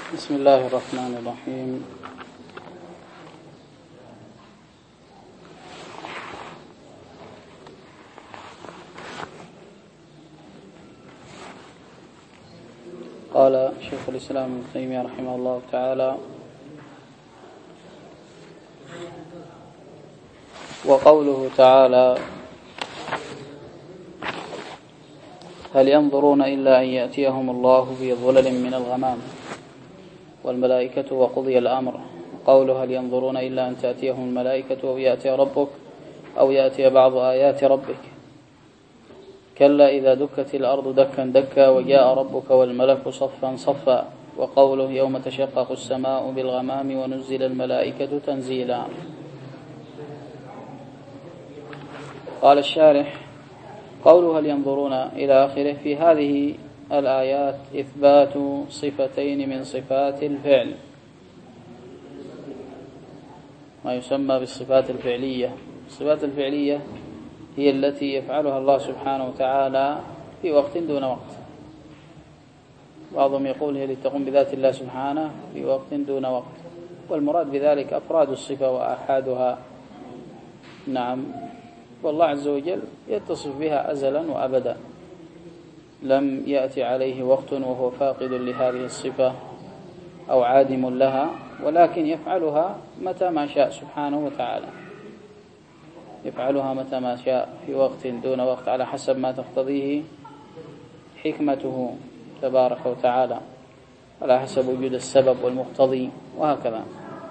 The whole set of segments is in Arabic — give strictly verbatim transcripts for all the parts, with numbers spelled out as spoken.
بسم الله الرحمن الرحيم. قال شيخ الإسلام ابن تيمية رحمه الله تعالى: وقوله تعالى: هل ينظرون إلا أن يأتيهم الله في ظلل من الغمام والملائكة وقضي الأمر. قوله: هل ينظرون إلا أن تأتيهم الملائكة أو يأتي ربك أو يأتي بعض آيات ربك. كلا إذا دكت الأرض دكا دكا وجاء ربك والملك صفا صفا. وقوله: يوم تشقق السماء بالغمام ونزل الملائكة تنزيلا. قال الشارح: قوله هل ينظرون إلى آخره، في هذه الآيات إثبات صفتين من صفات الفعل، ما يسمى بالصفات الفعلية. الصفات الفعلية هي التي يفعلها الله سبحانه وتعالى في وقت دون وقت. بعضهم يقول هي لتقوم بذات الله سبحانه في وقت دون وقت، والمراد بذلك أفراد الصفة وآحادها. نعم، والله عز وجل يتصف بها أزلا وأبدا، لم يأتي عليه وقت وهو فاقد لهذه الصفة أو عادم لها، ولكن يفعلها متى ما شاء سبحانه وتعالى، يفعلها متى ما شاء في وقت دون وقت على حسب ما تقتضيه حكمته تبارك وتعالى، على حسب وجود السبب والمقتضي وهكذا.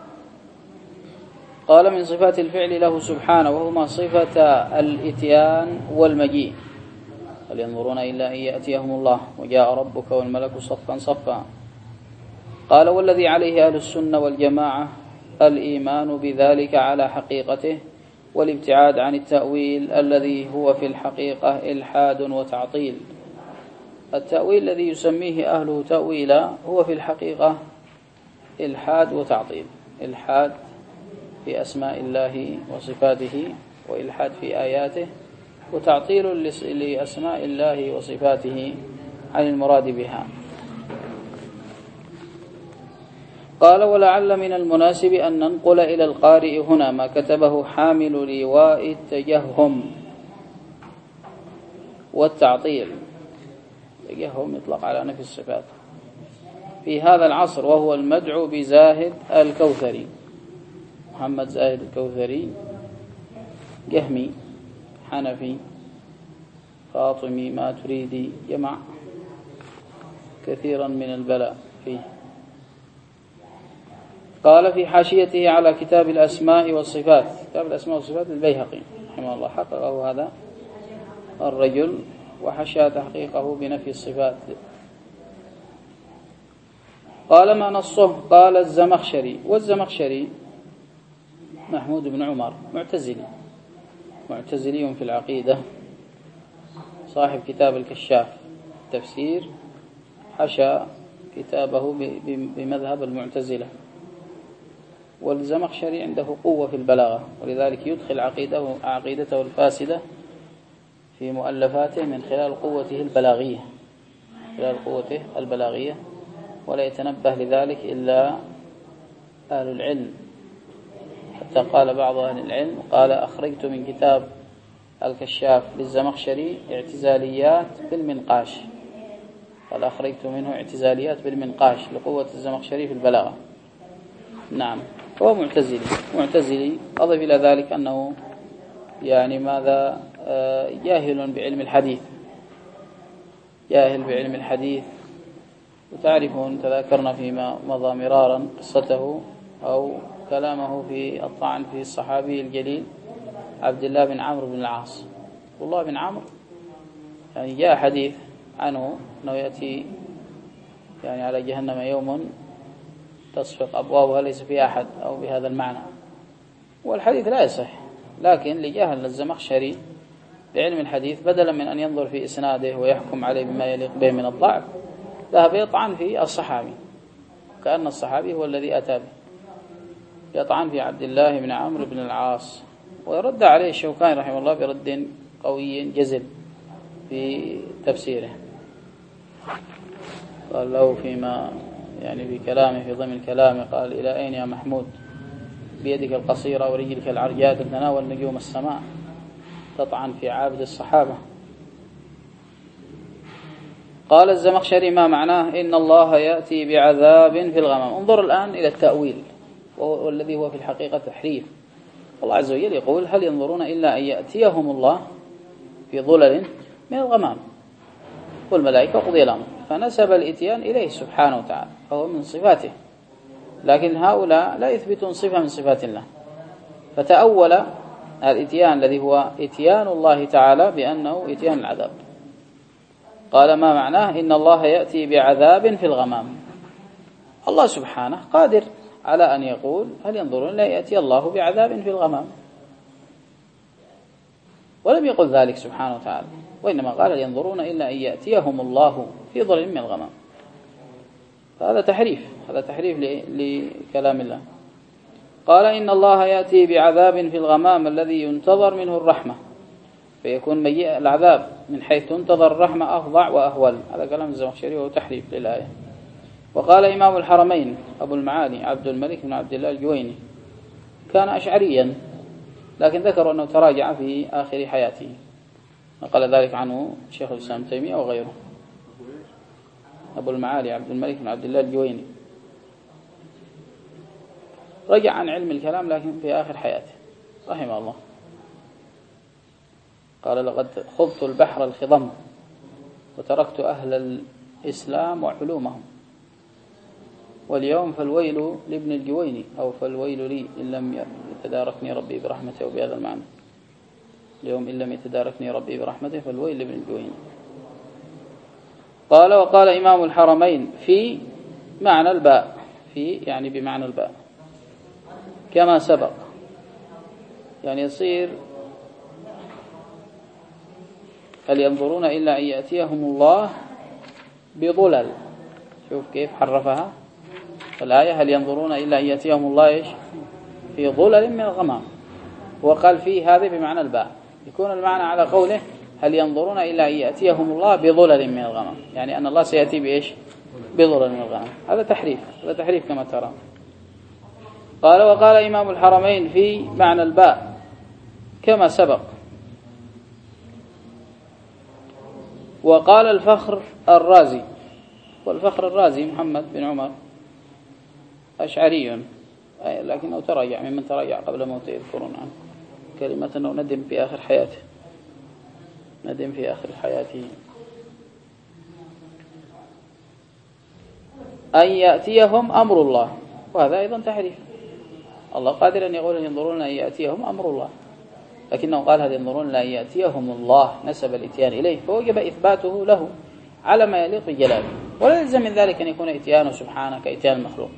قال: من صفات الفعل له سبحانه، وهما صفة الإتيان والمجيء. هل ينظرون إلا أن يأتيهم الله وجاء ربك والملك صفا صفا. قال: والذي عليه أهل السنة والجماعة الإيمان بذلك على حقيقته، والابتعاد عن التأويل الذي هو في الحقيقة إلحاد وتعطيل. التأويل الذي يسميه أهله تأويلا هو في الحقيقة إلحاد وتعطيل، إلحاد في أسماء الله وصفاته وإلحاد في آياته، وتعطيل لأسماء الله وصفاته عن المراد بها. قال: ولعل من المناسب أن ننقل إلى القارئ هنا ما كتبه حامل لواء التجهم والتعطيل. التجهم يطلق على نفي الصفات في هذا العصر، وهو المدعو بزاهد الكوثري، محمد زاهد الكوثري، جهمي حنفي فاطمي ماتريدي، جمع كثيرا من البلاء فيه. قال في حاشيته على كتاب الأسماء والصفات، كتاب الأسماء والصفات للبيهقي رحمه الله، حققه هذا الرجل وحشى تحقيقه بنفي الصفات. قال: ما نصه؟ قال: الزمخشري. والزمخشري محمود بن عمر معتزلي، معتزلي في العقيدة، صاحب كتاب الكشاف تفسير، حشى كتابه بمذهب المعتزلة. والزمخشري عنده قوة في البلاغة، ولذلك يدخل عقيدته, عقيدته الفاسدة في مؤلفاته من خلال قوته البلاغية، خلال قوته البلاغية، ولا يتنبه لذلك إلا أهل العلم. حتى قال بعض أهل العلم، قال: أخرجت من كتاب الكشاف للزمخشري اعتزاليات بالمنقاش، قال: أخرجت منه اعتزاليات بالمنقاش لقوة الزمخشري في البلاغة. نعم، هو معتزلي، معتزلي. أضف إلى ذلك أنه يعني ماذا جاهل بعلم الحديث، جاهل بعلم الحديث. وتعرفون تذاكرنا فيما مضى مرارا قصته أو كلامه في الطعن في الصحابي الجليل عبد الله بن عمرو بن العاص. عبد الله بن عمرو يعني جاء حديث عنه أنه يأتي يعني على جهنم يوم تصفق أبوابها ليس في أحد، أو بهذا المعنى، والحديث لا يصح. لكن لجهل الزمخشري بعلم الحديث، بدلا من أن ينظر في إسناده ويحكم عليه بما يليق به من الضعف، ذهب يطعن في الصحابي، كأن الصحابي هو الذي أتى به، يطعن في عبد الله بن عمرو بن العاص. ويرد عليه الشوكاني رحمه الله برد قوي جزل في تفسيره، قال له فيما يعني في كلامه في ضمن كلامه قال: إلى أين يا محمود بيدك القصيرة ورجلك العرجاء تتناول نجوم السماء تطعن في عابد الصحابة. قال الزمخشري: ما معناه إن الله يأتي بعذاب في الغمام؟ انظر الآن إلى التأويل والذي هو في الحقيقة تحريف. الله عز وجل يقول: هل ينظرون إلا أن يأتيهم الله في ظلل من الغمام والملائكة وقضي الأمر، فنسب الإتيان إليه سبحانه وتعالى فهو من صفاته، لكن هؤلاء لا يثبتون صفة من صفات الله، فتأول الإتيان الذي هو إتيان الله تعالى بأنه إتيان العذاب. قال: ما معناه إن الله يأتي بعذاب في الغمام؟ الله سبحانه قادر على أن يقول: هل ينظرون لا يأتي الله بعذاب في الغمام؟ ولم يقل ذلك سبحانه وتعالى، وإنما قال: هل ينظرون إلا أن يأتيهم الله في ظلل من الغمام. فهذا تحريف، هذا تحريف لكلام الله. قال: إن الله يأتي بعذاب في الغمام الذي ينتظر منه الرحمة، فيكون مجيء العذاب من حيث تنتظر الرحمة أفظع وأهول. هذا كلام الزمخشري وهو تحريف للآية. وقال إمام الحرمين أبو المعالي عبد الملك بن عبد الله الجويني كان أشعريا، لكن ذكروا أنه تراجع في آخر حياته، نقل ذلك عنه شيخ الإسلام ابن تيمية وغيره. أبو المعالي عبد الملك بن عبد الله الجويني رجع عن علم الكلام لكن في آخر حياته رحمه الله. قال: لقد خضت البحر الخضم وتركت أهل الإسلام وعلومهم، واليوم فالويل لابن الجويني، أو فالويل لي إن لم يتداركني ربي برحمته، وبهذا المعنى اليوم إن لم يتداركني ربي برحمته فالويل لابن الجويني. قال: وقال إمام الحرمين في معنى الباء، في يعني بمعنى الباء كما سبق، يعني يصير هل ينظرون إلا أن يأتيهم الله بظلل. شوف كيف حرفها الآية: هل ينظرون إلا أن يأتيهم الله إيش؟ في ظلل من الغمام. وقال فيه هذا بمعنى الباء، يكون المعنى على قوله: هل ينظرون إلا أن يأتيهم الله بظلل من الغمام، يعني أن الله سيأتي بإيش؟ بظلل من الغمام. هذا تحريف، هذا تحريف كما ترى. قال: وقال إمام الحرمين في معنى الباء كما سبق. وقال الفخر الرازي، والفخر الرازي محمد بن عمر أشعري لكنه تراجع، ممن تراجع قبل موته يذكرون عنه كلمة أنه ندم في آخر حياته، ندم في آخر حياته أن يأتيهم أمر الله، وهذا أيضا تحريف. الله قادر أن يقول: ينظرون أن يأتيهم أمر الله، لكنه قال: هل ينظرون أن يأتيهم الله، نسب الإتيان إليه، فوجب إثباته له على ما يليق بجلاله، ولا يلزم من ذلك أن يكون إتيانه سبحانه كإتيان المخلوق.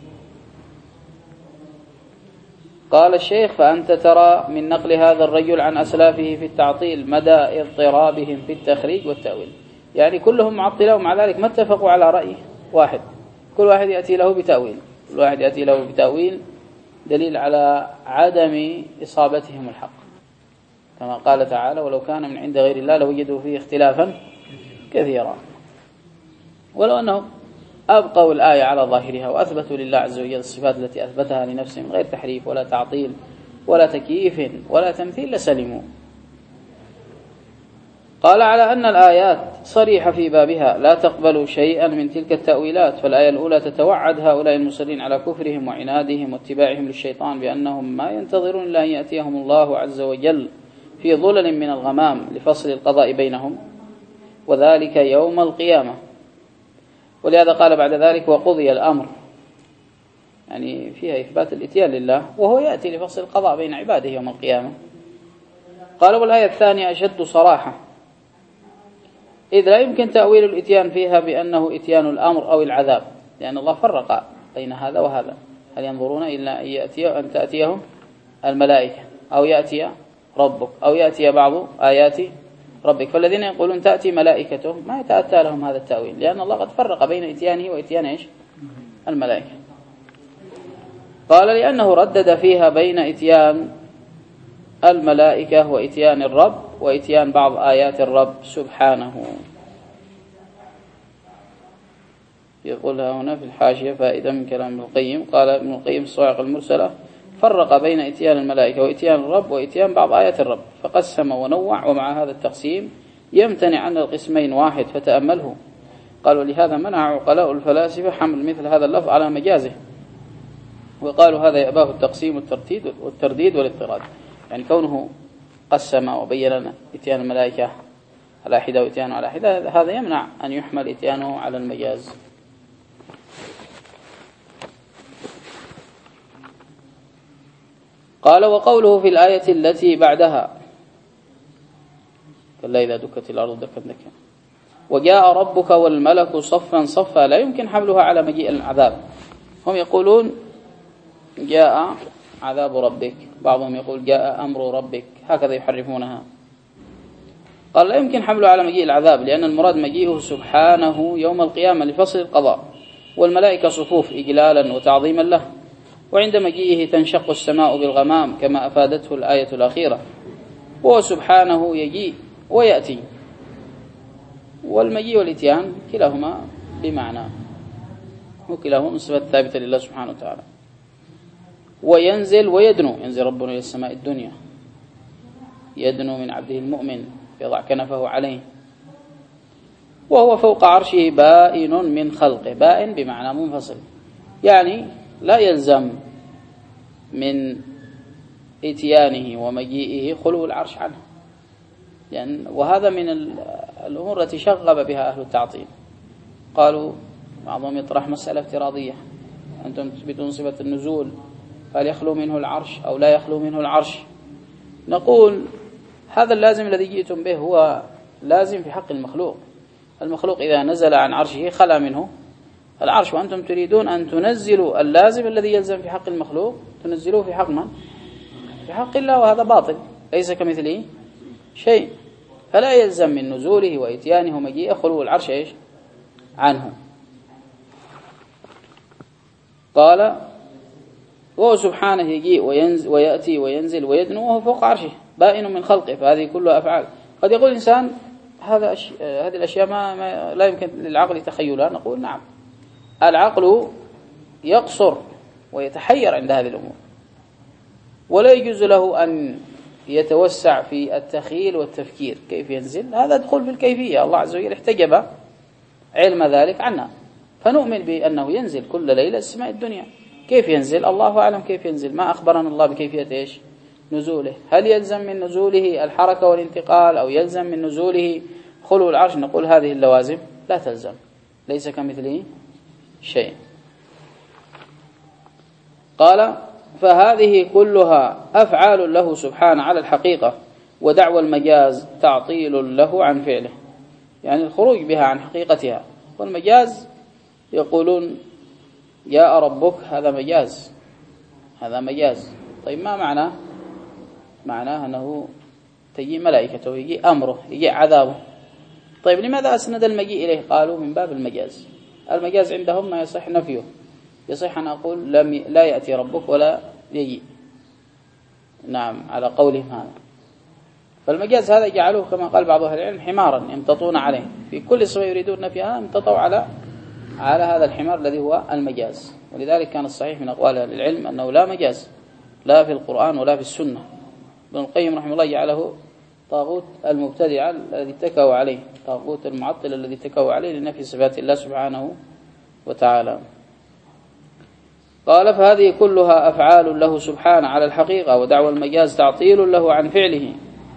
قال الشيخ: فأنت ترى من نقل هذا الرجل عن أسلافه في التعطيل مدى اضطرابهم في التخريج والتأويل، يعني كلهم معطلة ومع ذلك ما اتفقوا على رأي واحد، كل واحد يأتي له بتأويل، كل واحد يأتي له بتأويل، دليل على عدم إصابتهم الحق، كما قال تعالى: ولو كان من عند غير الله لوجدوا فيه اختلافا كثيرا. ولو أنهم أبقوا الآية على ظاهرها وأثبتوا لله عز وجل الصفات التي أثبتها لنفسه من غير تحريف ولا تعطيل ولا تكييف ولا تمثيل لسلموا. قال: على أن الآيات صريحة في بابها لا تقبل شيئا من تلك التأويلات، فالآية الأولى تتوعد هؤلاء المصرين على كفرهم وعنادهم واتباعهم للشيطان بأنهم ما ينتظرون إلا أن يأتيهم الله عز وجل في ظلل من الغمام لفصل القضاء بينهم، وذلك يوم القيامة. ولهذا قال بعد ذلك: وقضي الأمر، يعني فيها إثبات الإتيان لله، وهو يأتي لفصل القضاء بين عباده يوم القيامة. قال: والآية الثانية أشد صراحة، إذ لا يمكن تأويل الإتيان فيها بأنه إتيان الأمر أو العذاب، لأن الله فرق بين هذا وهذا. هل ينظرون إلا أن, يأتي أن تأتيهم الملائكة أو يأتي ربك أو يأتي بعض آيات ربك، فالذين يقولون تأتي ملائكته ما يتأتى لهم هذا التأويل، لأن الله قد فرق بين إتيانه وإتيان إيش؟ الملائكة. قال: لأنه ردد فيها بين إتيان الملائكة وإتيان الرب وإتيان بعض آيات الرب سبحانه. يقولها هنا في الحاشية فائدة من كلام ابن القيم. قال ابن القيم في الصواعق المرسلة: فرق بين إتيان الملائكة وإتيان الرب وإتيان بعض آيات الرب، فقسم ونوع، ومع هذا التقسيم يمتنع أن القسمين واحد، فتأمله. قال: ولهذا منع عقلاء الفلاسفة حمل مثل هذا اللفظ على مجازه، وقالوا هذا يأباه التقسيم والترتيد والترديد والاضطراد. يعني كونه قسم وبين لنا إتيان الملائكة على حدة وإتيانه على حدة، هذا يمنع أن يحمل إتيانه على المجاز. قال: وقوله في الآية التي بعدها: كلا إذا دكت الأرض دكا دكا، وجاء ربك والملك صفا صفا، لا يمكن حملها على مجيء العذاب. هم يقولون جاء عذاب ربك، بعضهم يقول جاء أمر ربك، هكذا يحرفونها. قال: لا يمكن حمله على مجيء العذاب، لأن المراد مجيئه سبحانه يوم القيامة لفصل القضاء، والملائكة صفوف إجلالا وتعظيما له، وعند مجيئه تنشق السماء بالغمام كما أفادته الآية الأخيرة، وهو سبحانه يجيء ويأتي، والمجيء والإتيان كلاهما بمعنى، وكلاهما صفات ثابتة لله سبحانه وتعالى. وينزل ويدنو، ينزل ربنا إلى السماء الدنيا، يدنو من عبده المؤمن يضع كنفه عليه، وهو فوق عرشه بائن من خلقه. بائن بمعنى منفصل، يعني لا يلزم من إتيانه ومجيئه خلو العرش عنه، لأن وهذا من الأمور التي شغب بها أهل التعطيل. قالوا بعضهم يطرح مسألة افتراضية: أنتم تثبتون صفة النزول، هل يخلو منه العرش أو لا يخلو منه العرش؟ نقول هذا اللازم الذي جئتم به هو لازم في حق المخلوق. المخلوق إذا نزل عن عرشه خلا منه العرش، وأنتم تريدون أن تنزلوا اللازم الذي يلزم في حق المخلوق تنزلوه في حق من؟ في حق الله، وهذا باطل، ليس كمثله شيء. فلا يلزم من نزوله وإتيانه ومجيئه خلو العرش إيش عنه. قال: وهو سبحانه يجيء وينزل ويأتي وينزل ويدنو وهو فوق عرشه بائن من خلقه، فهذه كلها أفعال. قد يقول الإنسان هذا أش... هذه الأشياء ما... ما لا يمكن للعقل تخيلها. نقول نعم، العقل يقصر ويتحير عند هذه الأمور، ولا يجوز له أن يتوسع في التخيل والتفكير. كيف ينزل؟ هذا دخول في الكيفية، الله عز وجل احتجب علم ذلك عنا، فنؤمن بأنه ينزل كل ليلة السماء الدنيا. كيف ينزل؟ الله أعلم كيف ينزل، ما أخبرنا الله بكيفية إيش نزوله. هل يلزم من نزوله الحركة والانتقال أو يلزم من نزوله خلو العرش؟ نقول هذه اللوازم لا تلزم، ليس كمثله شيء. قال: فهذه كلها أفعال له سبحانه على الحقيقة، ودعوى المجاز تعطيل له عن فعله، يعني الخروج بها عن حقيقتها. والمجاز يقولون جاء ربك، هذا مجاز، هذا مجاز. طيب ما معناه؟ معناه أنه تجي ملائكته ويجي أمره يجي عذابه. طيب لماذا أسند المجيء إليه؟ قالوا من باب المجاز. المجاز عندهم ما يصح نفيه، يصح أن أقول لم ي... لا يأتي ربك ولا يجي، نعم، على قولهم هذا. فالمجاز هذا جعلوه كما قال بعض أهل العلم حمارا يمتطون عليه، في كل صفة يريدون نفيها امتطوا على على هذا الحمار الذي هو المجاز. ولذلك كان الصحيح من أقوال أهل العلم أنه لا مجاز لا في القرآن ولا في السنة. ابن القيم رحمه الله جعله طاغوت المبتدع الذي اتكوا عليه، طاغوت المعطل الذي اتكوا عليه لنفي صفات الله سبحانه وتعالى. قال: فهذه كلها أفعال له سبحانه على الحقيقة، ودعوى المجاز تعطيل له عن فعله،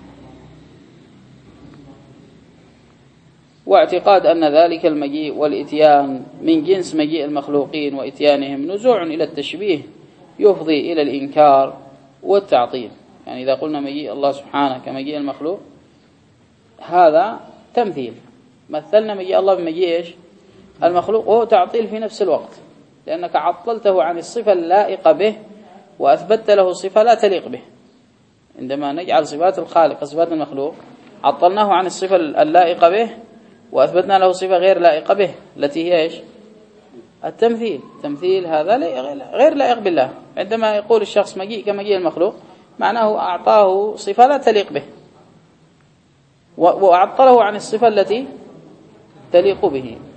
واعتقاد أن ذلك المجيء والإتيان من جنس مجيء المخلوقين وإتيانهم نزوع إلى التشبيه يفضي إلى الإنكار والتعطيل. يعني إذا قلنا مجيء الله سبحانه كمجيء المخلوق هذا تمثيل، مثلنا مجيء الله بمجيء إيش المخلوق، وهو تعطيل في نفس الوقت، لأنك عطلته عن الصفة اللائقة به وأثبتت له صفة لا تليق به. عندما نجعل صفات الخالق صفات المخلوق عطلناه عن الصفة اللائقة به وأثبتنا له صفة غير لائقة به التي هي إيش التمثيل. تمثيل هذا غير لائق بالله. عندما يقول الشخص مجيء كمجيء المخلوق معناه أعطاه صفة لا تليق به وعطله عن الصفة التي تليق به.